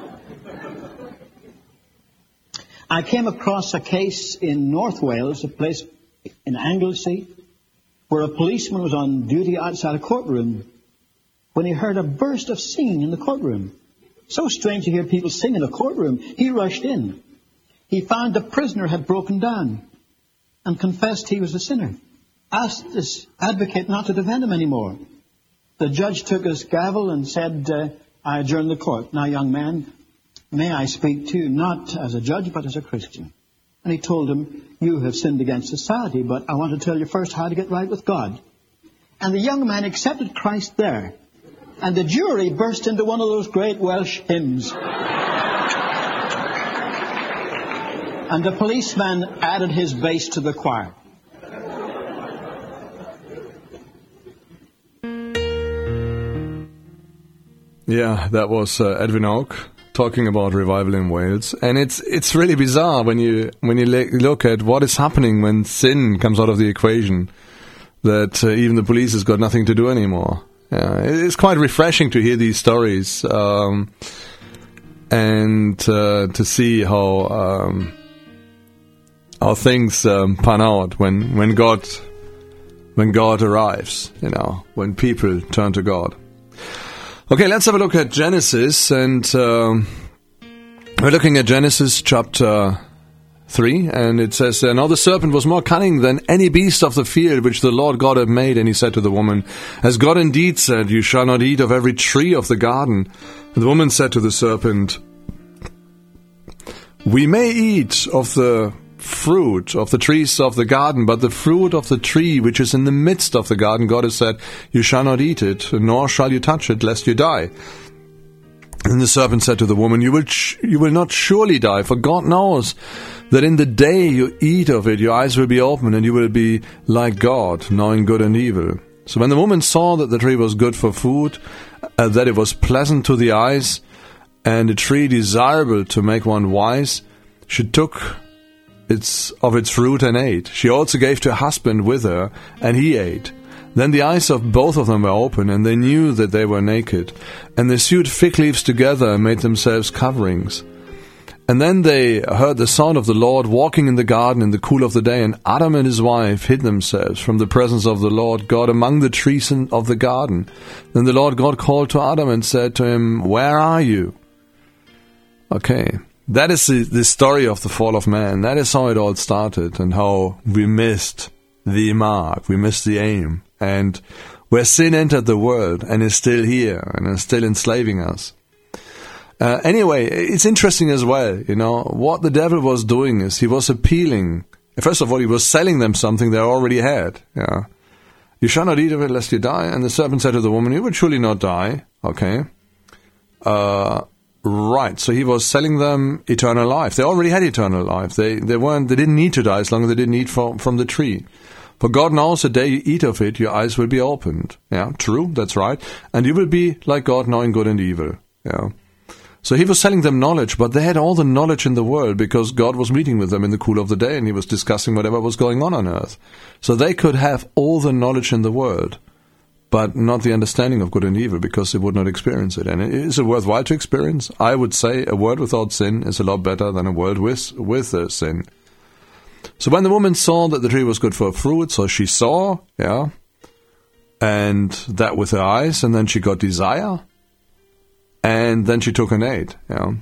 I came across a case in North Wales, a place in Anglesey, where a policeman was on duty outside a courtroom when he heard a burst of singing in the courtroom. So strange to hear people sing in a courtroom. He rushed in. He found the prisoner had broken down and confessed he was a sinner. Asked this advocate not to defend him anymore. The judge took his gavel and said, uh, I adjourn the court. Now, young man, may I speak to you not as a judge, but as a Christian? And he told him, you have sinned against society, but I want to tell you first how to get right with God. And the young man accepted Christ there. And the jury burst into one of those great Welsh hymns. And the policeman added his bass to the choir. Yeah, that was uh, Edwin Oak talking about revival in Wales, and it's it's really bizarre when you when you le- look at what is happening when sin comes out of the equation. That uh, even the police has got nothing to do anymore. Yeah, it's quite refreshing to hear these stories um, and uh, to see how um, how things um, pan out when when God when God arrives. You know, when people turn to God. Okay, let's have a look at Genesis, and um, we're looking at Genesis chapter three, and it says, Now the serpent was more cunning than any beast of the field which the Lord God had made, and he said to the woman, As God indeed said, you shall not eat of every tree of the garden. And the woman said to the serpent, We may eat of the fruit of the trees of the garden, but the fruit of the tree which is in the midst of the garden, God has said, you shall not eat it, nor shall you touch it, lest you die. And the serpent said to the woman, you will, sh- you will not surely die, for God knows that in the day you eat of it, your eyes will be opened, and you will be like God, knowing good and evil. So when the woman saw that the tree was good for food, uh, that it was pleasant to the eyes, and a tree desirable to make one wise, she took It's of its fruit and ate. She also gave to her husband with her, and he ate. Then the eyes of both of them were open, and they knew that they were naked. And they sewed fig leaves together and made themselves coverings. And then they heard the sound of the Lord walking in the garden in the cool of the day, and Adam and his wife hid themselves from the presence of the Lord God among the trees of the garden. Then the Lord God called to Adam and said to him, Where are you? Okay. That is the, the story of the fall of man. That is how it all started, and how we missed the mark, we missed the aim. and where sin entered the world and is still here and is still enslaving us. Uh, anyway, it's interesting as well, you know, what the devil was doing is he was appealing. First of all, he was selling them something they already had. Yeah, you shall not eat of it lest you die. And the serpent said to the woman, you will surely not die. Okay. Uh, right. So he was selling them eternal life. They already had eternal life. They they weren't. They didn't need to die as long as they didn't eat from from the tree. For God knows the day you eat of it, your eyes will be opened. Yeah, true. That's right. And you will be like God, knowing good and evil. Yeah. So he was selling them knowledge, but they had all the knowledge in the world because God was meeting with them in the cool of the day and he was discussing whatever was going on on earth. So they could have all the knowledge in the world, but not the understanding of good and evil because they would not experience it. And is it worthwhile to experience? I would say a world without sin is a lot better than a world with, with uh, sin. So when the woman saw that the tree was good for fruit, so she saw, yeah, and that with her eyes, and then she got desire. And then she took an ate. Yeah.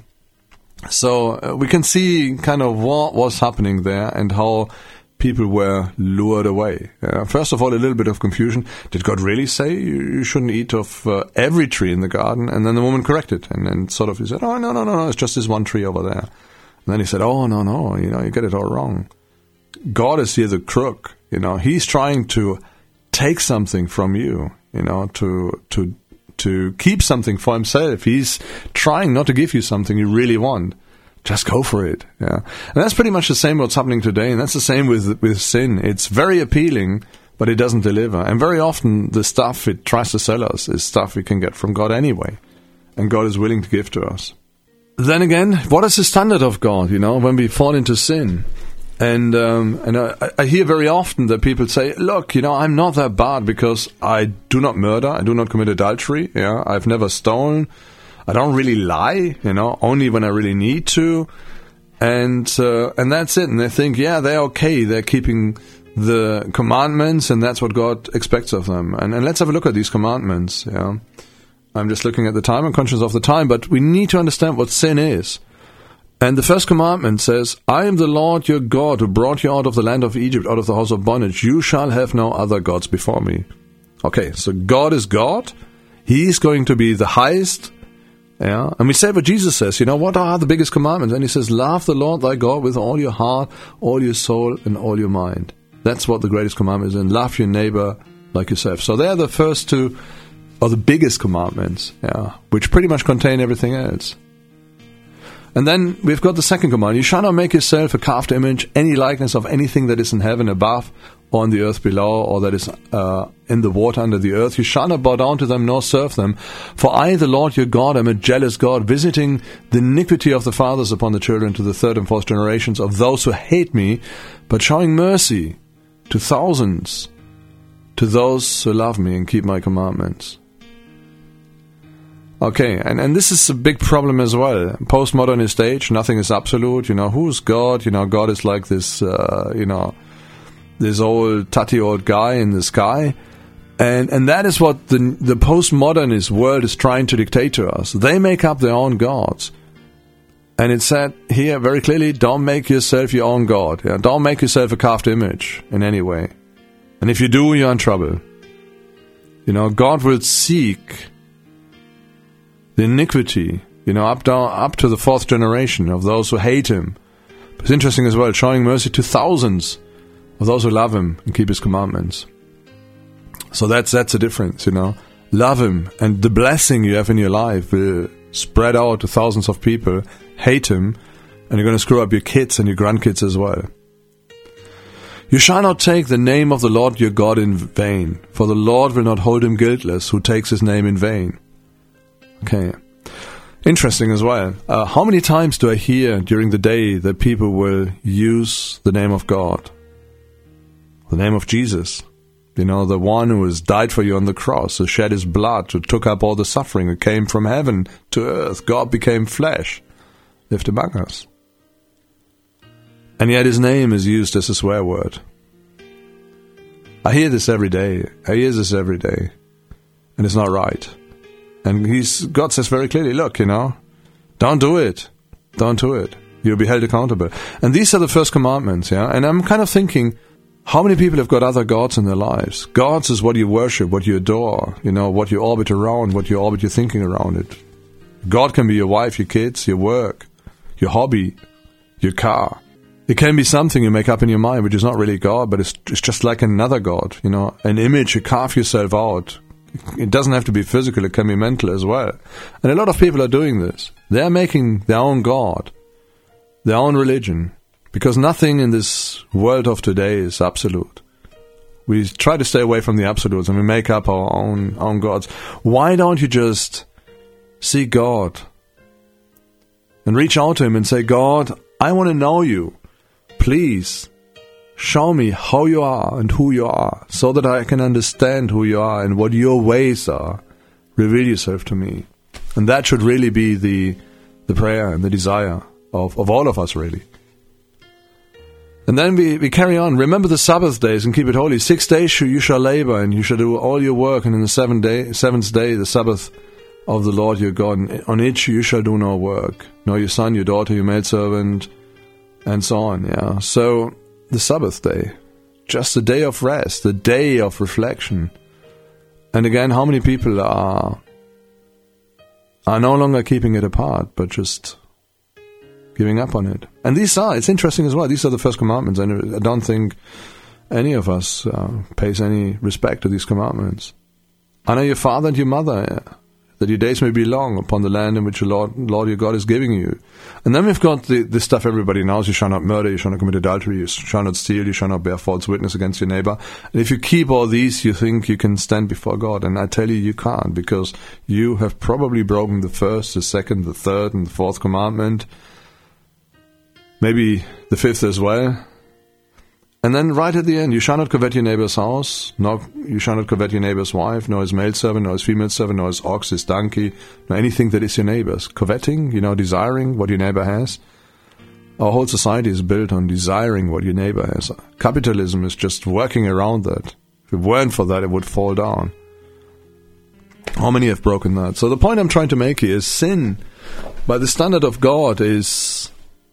So uh, we can see kind of what was happening there and how people were lured away. Uh, first of all, a little bit of confusion. Did God really say you, you shouldn't eat of uh, every tree in the garden? And then the woman corrected. And then sort of he said, oh, no, no, no, no, it's just this one tree over there. And then he said, oh, no, no, you know, you get it all wrong. God is here the crook. You know, he's trying to take something from you, you know, to to to keep something for himself. He's trying not to give you something you really want. Just go for it. Yeah. And that's pretty much the same what's happening today, and that's the same with with sin. It's very appealing, but it doesn't deliver. And very often the stuff it tries to sell us is stuff we can get from God anyway, and God is willing to give to us. Then again, what is the standard of God, you know, when we fall into sin? And um, and I, I hear very often that people say, look, you know, I'm not that bad because I do not murder, I do not commit adultery, yeah, I've never stolen, I don't really lie, you know, only when I really need to, and uh, and that's it. And they think, yeah, they're okay, they're keeping the commandments, and that's what God expects of them. And, and let's have a look at these commandments, yeah. I'm just looking at the time, I'm conscious of the time, but we need to understand what sin is. And the first commandment says, I am the Lord your God who brought you out of the land of Egypt, out of the house of bondage. You shall have no other gods before me. Okay, so God is God. He's going to be the highest. Yeah, and we say what Jesus says, you know, what are the biggest commandments? And he says, love the Lord thy God with all your heart, all your soul, and all your mind. That's what the greatest commandment is. And love your neighbor like yourself. So they're the first two, or the biggest commandments, yeah, which pretty much contain everything else. And then we've got the second command. You shall not make yourself a carved image, any likeness of anything that is in heaven above, or on the earth below, or that is uh, in the water under the earth. You shall not bow down to them nor serve them. For I, the Lord your God, am a jealous God, visiting the iniquity of the fathers upon the children to the third and fourth generations of those who hate me, but showing mercy to thousands, to those who love me and keep my commandments. Okay, and, and this is a big problem as well. Postmodernist age, nothing is absolute. You know, who's God? You know, God is like this, uh, you know, this old, tutty old guy in the sky. And and that is what the the postmodernist world is trying to dictate to us. They make up their own gods. And it said here very clearly, don't make yourself your own God. Yeah? Don't make yourself a carved image in any way. And if you do, you're in trouble. You know, God will seek the iniquity, you know, up down, up to the fourth generation of those who hate him. But it's interesting as well, showing mercy to thousands of those who love him and keep his commandments. So that's that's the difference, you know. Love him, and the blessing you have in your life will spread out to thousands of people. Hate him, and you're going to screw up your kids and your grandkids as well. You shall not take the name of the Lord your God in vain, for the Lord will not hold him guiltless who takes his name in vain. Okay. Interesting as well. Uh, how many times do I hear during the day that people will use the name of God? The name of Jesus. You know, the one who has died for you on the cross, who shed his blood, who took up all the suffering, who came from heaven to earth. God became flesh, lived among us. And yet his name is used as a swear word. I hear this every day. I hear this every day. And it's not right. And he's, God says very clearly, look, you know, don't do it. Don't do it. You'll be held accountable. And these are the first commandments, yeah? And I'm kind of thinking, How many people have got other gods in their lives? Gods is what you worship, what you adore, you know, what you orbit around, what you orbit your thinking around it. God can be your wife, your kids, your work, your hobby, your car. It can be something you make up in your mind, which is not really God, but it's, it's just like another God, you know, an image you carve yourself out. It doesn't have to be physical, it can be mental as well. And a lot of people are doing this. They're making their own God, their own religion. Because nothing in this world of today is absolute. We try to stay away from the absolutes and we make up our own own gods. Why don't you just seek God and reach out to Him and say, God, I want to know you. Please show me how you are and who you are so that I can understand who you are and what your ways are. Reveal yourself to me. And that should really be the the prayer and the desire of, of all of us, really. And then we, we carry on. Remember the Sabbath days and keep it holy. Six days you shall labor and you shall do all your work. And in the seventh day, seventh day, the Sabbath of the Lord your God, on it you shall do no work. Nor your son, your daughter, your maidservant, and so on. Yeah. So the Sabbath day, just a day of rest, a day of reflection. And again, how many people are are no longer keeping it apart, but just giving up on it? And these are, it's interesting as well, these are the first commandments, and I don't think any of us uh, pays any respect to these commandments. Honor your father and your mother, that your days may be long upon the land in which the Lord, Lord your God is giving you. And then we've got the, the stuff everybody knows: you shall not murder, you shall not commit adultery, you shall not steal, you shall not bear false witness against your neighbor. And if you keep all these, you think you can stand before God. And I tell you, you can't, because you have probably broken the first, the second, the third, and the fourth commandment. Maybe the fifth as well. And then right at the end, you shall not covet your neighbor's house, nor you shall not covet your neighbor's wife, nor his male servant, nor his female servant, nor his ox, his donkey, nor anything that is your neighbor's. Coveting, you know, desiring what your neighbor has. Our whole society is built on desiring what your neighbor has. Capitalism is just working around that. If it weren't for that, it would fall down. How many have broken that? So the point I'm trying to make here is sin, by the standard of God, is...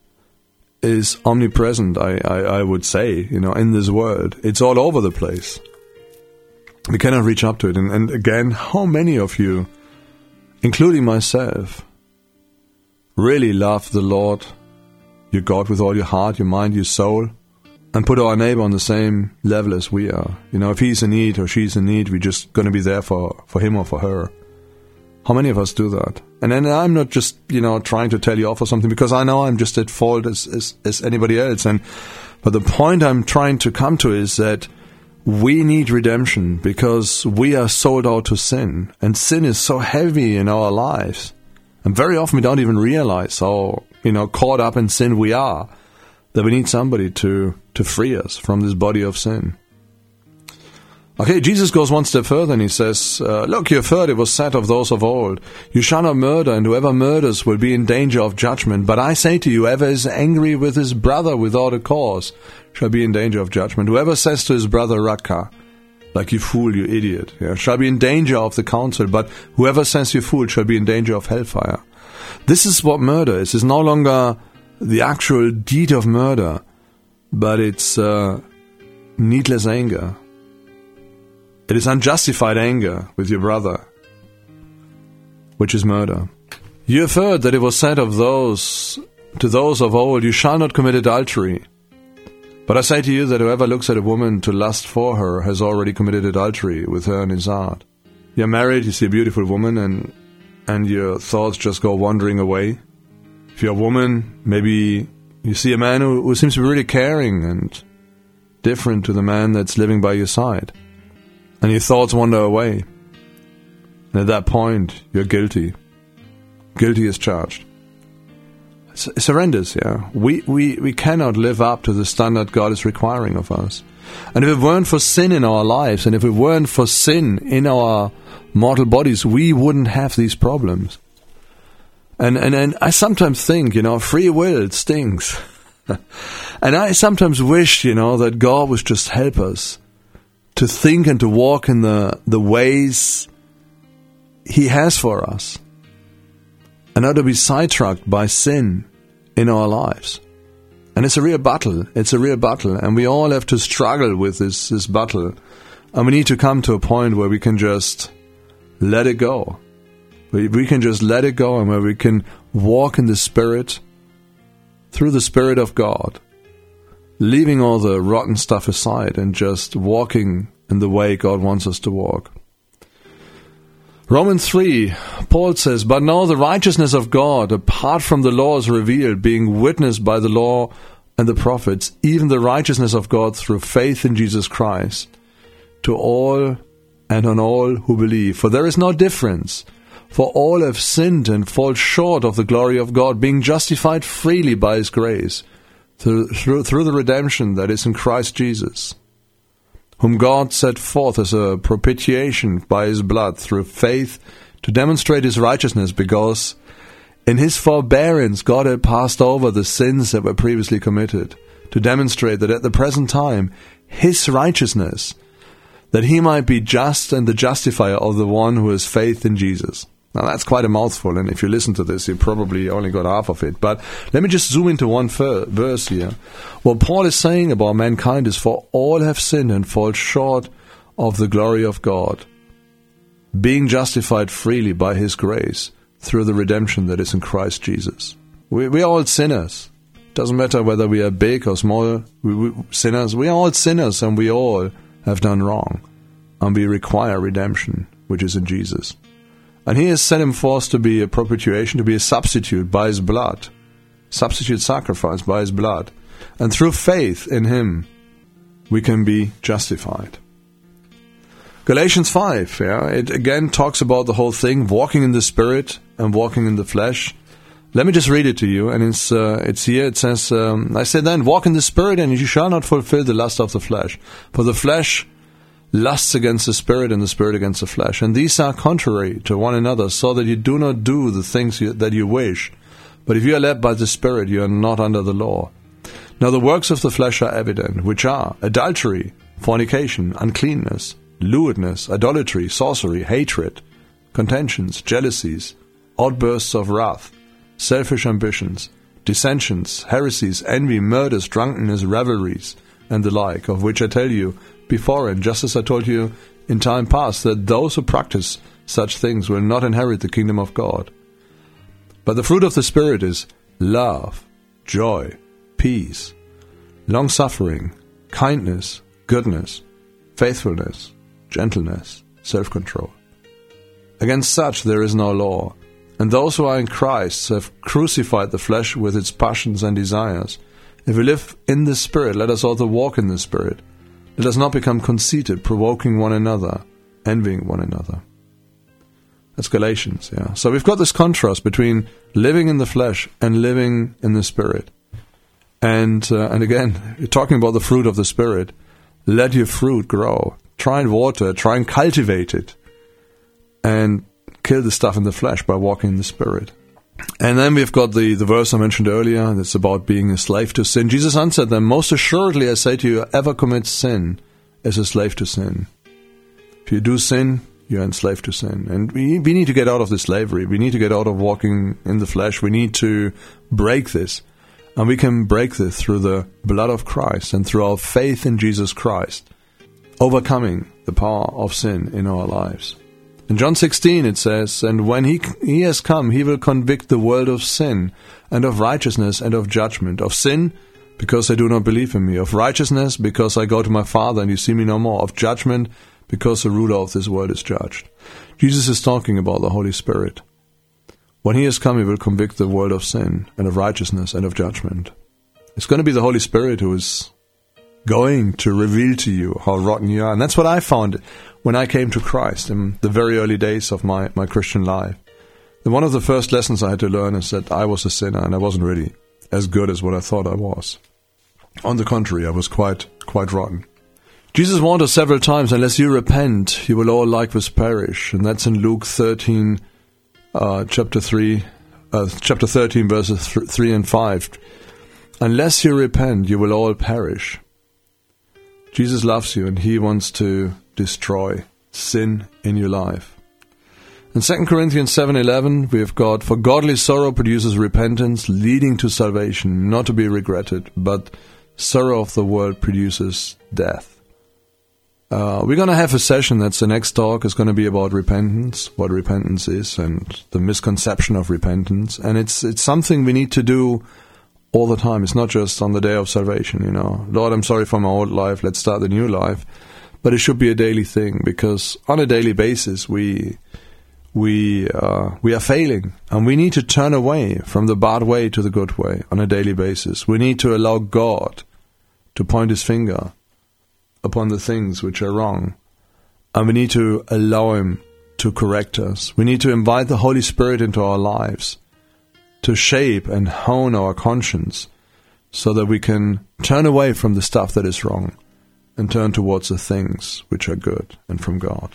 is omnipresent, I, I, I would say, you know, in this world. It's all over the place. We cannot reach up to it. And, and again, how many of you, including myself, really love the Lord, your God, with all your heart, your mind, your soul, and put our neighbor on the same level as we are? You know, if he's in need or she's in need, we're just going to be there for, for him or for her. How many of us do that? And then I'm not just, you know, trying to tell you off or something, because I know I'm just at fault as, as, as anybody else. And but the point I'm trying to come to is that we need redemption, because we are sold out to sin. And sin is so heavy in our lives. And very often we don't even realize how, you know, caught up in sin we are, that we need somebody to, to free us from this body of sin. Okay, Jesus goes one step further and he says, uh, look, you have heard it was said of those of old, you shall not murder, and whoever murders will be in danger of judgment. But I say to you, whoever is angry with his brother without a cause shall be in danger of judgment. Whoever says to his brother, Raka, like you fool, you idiot, yeah, shall be in danger of the council. But whoever says you fool shall be in danger of hellfire. This is what murder is. It's no longer the actual deed of murder, but it's uh, needless anger. It is unjustified anger with your brother, which is murder. You have heard that it was said of those, to those of old, you shall not commit adultery. But I say to you that whoever looks at a woman to lust for her has already committed adultery with her in his heart. You're married, you see a beautiful woman, and and your thoughts just go wandering away. If you're a woman, maybe you see a man who, who seems to be really caring and different to the man that's living by your side. And your thoughts wander away. And at that point, you're guilty. Guilty as charged. It's, it's horrendous, yeah. We, we, we cannot live up to the standard God is requiring of us. And if it weren't for sin in our lives, and if it weren't for sin in our mortal bodies, we wouldn't have these problems. And, and, and I sometimes think, you know, free will, it stinks. And I sometimes wish, you know, that God would just help us to think and to walk in the, the ways He has for us, and not to be sidetracked by sin in our lives. And it's a real battle. It's a real battle. And we all have to struggle with this, this battle. And we need to come to a point where we can just let it go. We, we can just let it go, and where we can walk in the Spirit, through the Spirit of God, leaving all the rotten stuff aside and just walking in the way God wants us to walk. Romans three, Paul says, "But now the righteousness of God, apart from the law, is revealed, being witnessed by the law and the prophets, even the righteousness of God through faith in Jesus Christ, to all and on all who believe. For there is no difference, for all have sinned and fall short of the glory of God, being justified freely by His grace, through, through, through the redemption that is in Christ Jesus, whom God set forth as a propitiation by His blood through faith to demonstrate His righteousness, because in His forbearance God had passed over the sins that were previously committed, to demonstrate that at the present time His righteousness, that He might be just and the justifier of the one who has faith in Jesus." Now that's quite a mouthful, and if you listen to this, you probably only got half of it. But let me just zoom into one fir- verse here. What Paul is saying about mankind is, "For all have sinned and fall short of the glory of God, being justified freely by His grace through the redemption that is in Christ Jesus." We, we are all sinners. Doesn't matter whether we are big or small we, we, sinners. We are all sinners, and we all have done wrong. And we require redemption, which is in Jesus. And He has set Him forth to be a propitiation, to be a substitute by His blood. Substitute sacrifice by His blood. And through faith in Him, we can be justified. Galatians five, yeah, it again talks about the whole thing, walking in the Spirit and walking in the flesh. Let me just read it to you, and it's uh, it's here. It says, um, "I say then, walk in the Spirit, and you shall not fulfill the lust of the flesh. For the flesh lusts against the Spirit, and the Spirit against the flesh. And these are contrary to one another, so that you do not do the things you, that you wish. But if you are led by the Spirit, you are not under the law. Now the works of the flesh are evident, which are adultery, fornication, uncleanness, lewdness, idolatry, sorcery, hatred, contentions, jealousies, outbursts of wrath, selfish ambitions, dissensions, heresies, envy, murders, drunkenness, revelries, and the like, of which I tell you beforehand, just as I told you in time past, that those who practice such things will not inherit the kingdom of God. But the fruit of the Spirit is love, joy, peace, long-suffering, kindness, goodness, faithfulness, gentleness, self-control. Against such there is no law. And those who are in Christ have crucified the flesh with its passions and desires. If we live in the Spirit, let us also walk in the Spirit. Let us not become conceited, provoking one another, envying one another. That's Galatians, yeah. So we've got this contrast between living in the flesh and living in the Spirit. And uh, and again, you're talking about the fruit of the Spirit. Let your fruit grow. Try and water, try and cultivate it. And kill the stuff in the flesh by walking in the Spirit. And then we've got the, the verse I mentioned earlier that's about being a slave to sin. Jesus answered them, "Most assuredly I say to you, whoever commits sin is a slave to sin." If you do sin, you're enslaved to sin. And we, we need to get out of this slavery. We need to get out of walking in the flesh. We need to break this. And we can break this through the blood of Christ and through our faith in Jesus Christ, overcoming the power of sin in our lives. In John sixteen it says, "And when he, he has come, He will convict the world of sin, and of righteousness, and of judgment. Of sin, because they do not believe in me. Of righteousness, because I go to my Father, and you see me no more. Of judgment, because the ruler of this world is judged." Jesus is talking about the Holy Spirit. When He has come, He will convict the world of sin, and of righteousness, and of judgment. It's going to be the Holy Spirit who is going to reveal to you how rotten you are. And that's what I found when I came to Christ in the very early days of my, my Christian life. And one of the first lessons I had to learn is that I was a sinner, and I wasn't really as good as what I thought I was. On the contrary, I was quite quite rotten. Jesus warned us several times, unless you repent, you will all likewise perish. And that's in Luke thirteen, uh, chapter three, uh, chapter thirteen, verses th- three and five. Unless you repent, you will all perish. Jesus loves you, and He wants to destroy sin in your life. In Second Corinthians seven eleven, we've got, for godly sorrow produces repentance, leading to salvation, not to be regretted, but sorrow of the world produces death. Uh, we're going to have a session, that's the next talk, is going to be about repentance, what repentance is, and the misconception of repentance. And it's it's something we need to do all the time. It's not just on the day of salvation, you know. Lord, I'm sorry for my old life, let's start the new life. But it should be a daily thing, because on a daily basis we we uh, we are failing, and we need to turn away from the bad way to the good way on a daily basis. We need to allow God to point his finger upon the things which are wrong, and we need to allow him to correct us. We need to invite the Holy Spirit into our lives to shape and hone our conscience so that we can turn away from the stuff that is wrong and turn towards the things which are good and from God.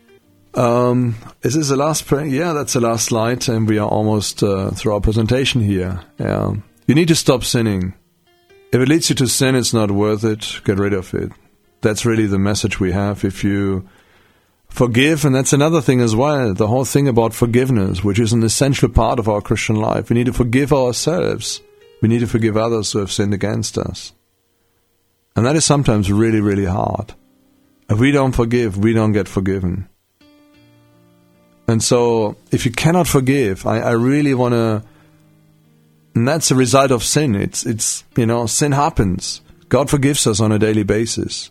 Um, is this the last prayer? Yeah, that's the last slide, and we are almost uh, through our presentation here. Yeah. You need to stop sinning. If it leads you to sin, it's not worth it. Get rid of it. That's really the message we have. If you forgive, and that's another thing as well, the whole thing about forgiveness, which is an essential part of our Christian life. We need to forgive ourselves. We need to forgive others who have sinned against us. And that is sometimes really, really hard. If we don't forgive, we don't get forgiven. And so, if you cannot forgive, I, I really want to, and that's a result of sin. It's, it's, you know, sin happens. God forgives us on a daily basis.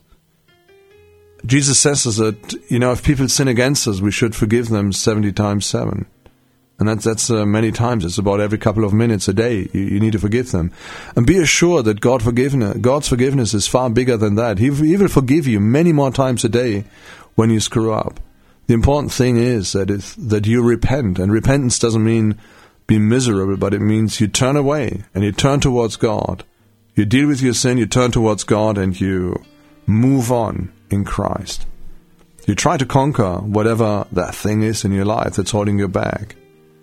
Jesus says that, you know, if people sin against us, we should forgive them seventy times seven. And that's, that's uh, many times. It's about every couple of minutes a day. You, you need to forgive them. And be assured that God forgiveness, God's forgiveness is far bigger than that. He, he will forgive you many more times a day when you screw up. The important thing is that it's, that you repent. And repentance doesn't mean be miserable, but it means you turn away and you turn towards God. You deal with your sin, you turn towards God, and you move on in Christ. You try to conquer whatever that thing is in your life that's holding you back.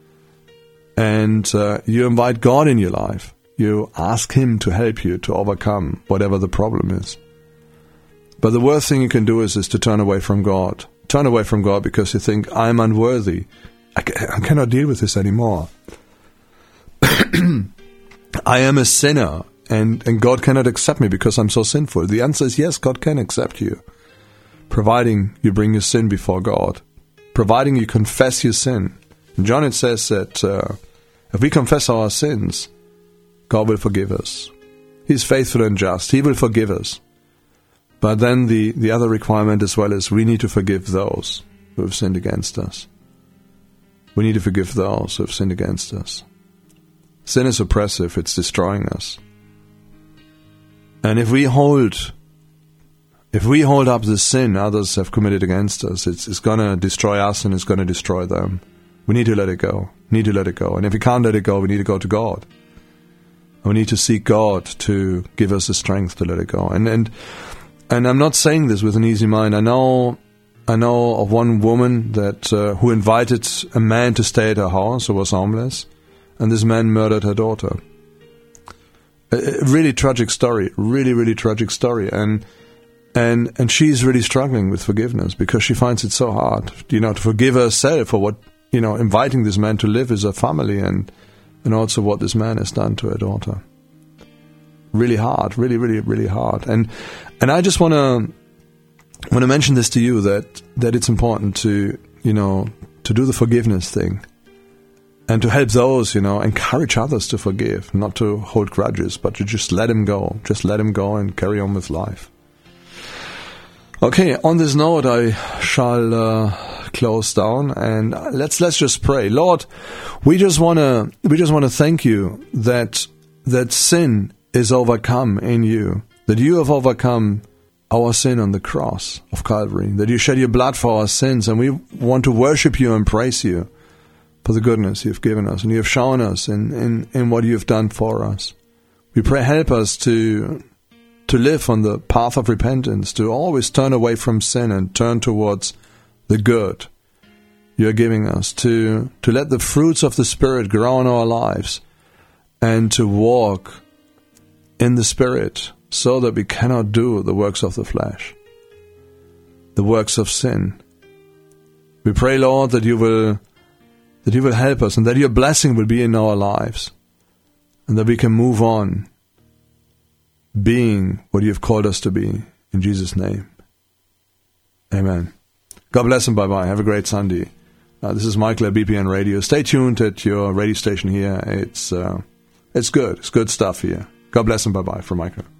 And uh, you invite God in your life. You ask him to help you to overcome whatever the problem is. But the worst thing you can do is, is to turn away from God. Turn away from God because you think, I'm unworthy. I, ca- I cannot deal with this anymore. I am a sinner, and, and God cannot accept me because I'm so sinful. The answer is yes, God can accept you, providing you bring your sin before God, providing you confess your sin. In John it says that uh, if we confess our sins, God will forgive us. He's faithful and just. He will forgive us. But then the, the other requirement as well is we need to forgive those who have sinned against us. We need to forgive those who have sinned against us. Sin is oppressive. It's destroying us. And if we hold, if we hold up the sin others have committed against us, it's, it's going to destroy us and it's going to destroy them. We need to let it go. We need to let it go. And if we can't let it go, we need to go to God. And we need to seek God to give us the strength to let it go. And and and I'm not saying this with an easy mind. I know, I know of one woman that uh, who invited a man to stay at her house who was homeless, and this man murdered her daughter. A, a really tragic story. Really, really tragic story. And and and she's really struggling with forgiveness because she finds it so hard, you know, to forgive herself for what, you know, inviting this man to live as a family, and and also what this man has done to her daughter. Really hard, really, really, really hard. And and I just want to want to mention this to you, that that it's important to, you know, to do the forgiveness thing, and to help those, you know, encourage others to forgive, not to hold grudges, but to just let him go, just let him go and carry on with life. Okay, on this note, I shall uh, close down, and let's let's just pray. Lord, we just wanna we just wanna thank you that that sin is overcome in you, that you have overcome our sin on the cross of Calvary, that you shed your blood for our sins, and we want to worship you and praise you for the goodness you've given us and you have shown us in, in, in what you've done for us. We pray, help us to to live on the path of repentance, to always turn away from sin and turn towards the good you're giving us, to, to let the fruits of the Spirit grow in our lives, and to walk in the Spirit, so that we cannot do the works of the flesh, the works of sin. We pray, Lord, that you will that you will help us, and that your blessing will be in our lives, and that we can move on being what you have called us to be. In Jesus' name. Amen. God bless and bye-bye. Have a great Sunday. Uh, this is Michael at B P N Radio. Stay tuned at your radio station here. It's uh, it's good. It's good stuff here. God bless and bye-bye from Michael.